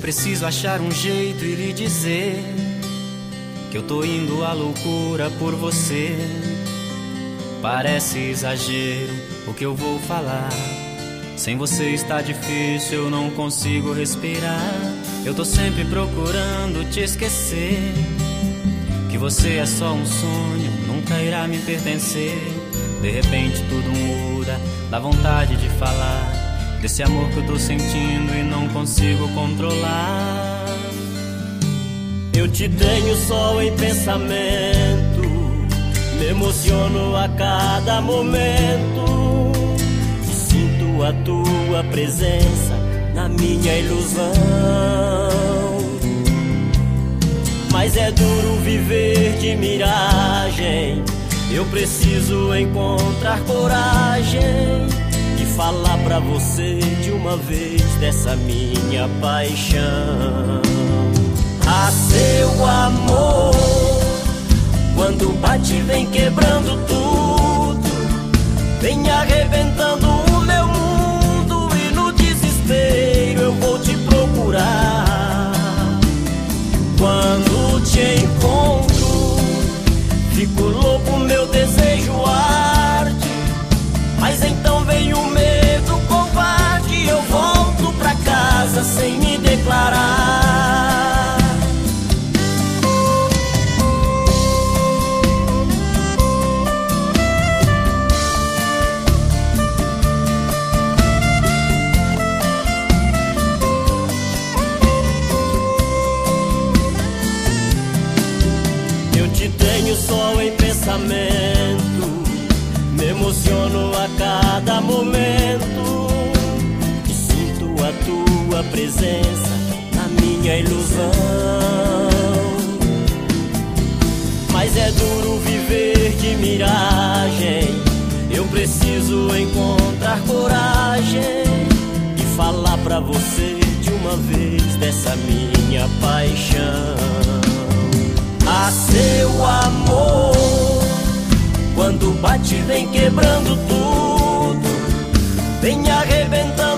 preciso achar um jeito e lhe dizer que eu tô indo à loucura por você. Parece exagero o que eu vou falar. Sem você está difícil, eu não consigo respirar. Eu tô sempre procurando te esquecer, que você é só um sonho, nunca irá me pertencer. De repente tudo muda, dá vontade de falar desse amor que eu tô sentindo e não consigo controlar. Eu te tenho só em pensamento, me emociono a cada momento e sinto a tua presença na minha ilusão. Mas é duro viver de miragem, eu preciso encontrar coragem e falar pra você de uma vez dessa minha paixão. Ah, seu amor, quando bate vem quebrando tudo, vem arrebentando o meu mundo e no desespero eu vou te procurar. Quando te encontro, fico louco, meu desejo arde, mas então vem o medo covarde, eu volto pra casa sem me declarar. Só em pensamento, me emociono a cada momento e sinto a tua presença na minha ilusão. Mas é duro viver de miragem, eu preciso encontrar coragem e falar pra você de uma vez dessa minha paixão. Ah, seu amor, quando bate vem quebrando tudo, vem arrebentando